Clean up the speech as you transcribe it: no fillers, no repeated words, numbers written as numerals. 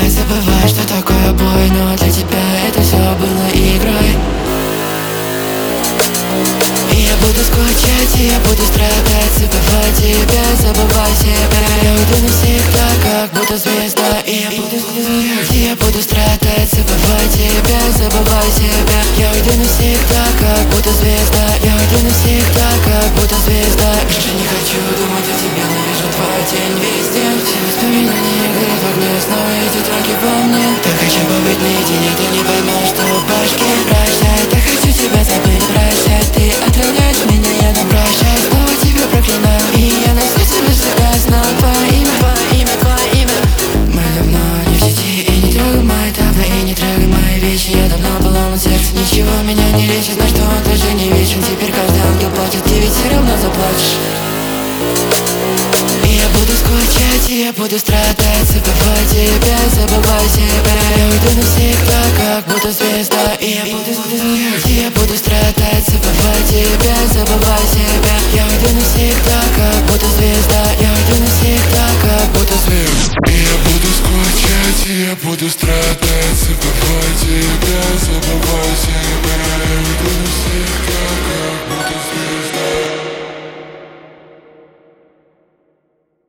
забывай, что такое бой, но для тебя это все было игрой. И я буду скучать, и я буду страдать, забывай тебя, забывай себя. Я уйду навсегда, как будто звезда. И я буду скучать, и я буду страдать, забывай тебя, забывай себя. Я уйду навсегда, как будто звезда. Я уйду навсегда, как будто звезда. Больше не хочу думать о тебе, но вижу твой тень везде. Все воспоминания горят в огне, снова эти троки во мне. Так хочу побыть наедине, ты не поймешь, что в башке. Прощай, так хочу тебя забыть, прощай. Ты отравляешь меня, я не прощай. Снова тебя проклинаю, и я на сердце навсегда знал твое имя, твое имя, твое имя. Мы давно не в сети, и не трогай мои табли, и не трогай мои вещи. Я давно поломан сердце, ничего меня не лечит, знай, что он тоже не вечен. Теперь каждый ангел платит, ты ведь все равно заплачешь. И я буду скучать, и я буду страдать, забывай тебя, забывай себя. Я уйду навсегда, как будто звезда. И я буду скучать, и я буду страдать, забывай тебя, забывай себя. Я уйду навсегда, как будто звезда. Я уйду навсегда, как будто звезда. И я буду скучать, и я буду страдать, забывай тебя, забывай себя. Я уйду навсегда, как будто звезда.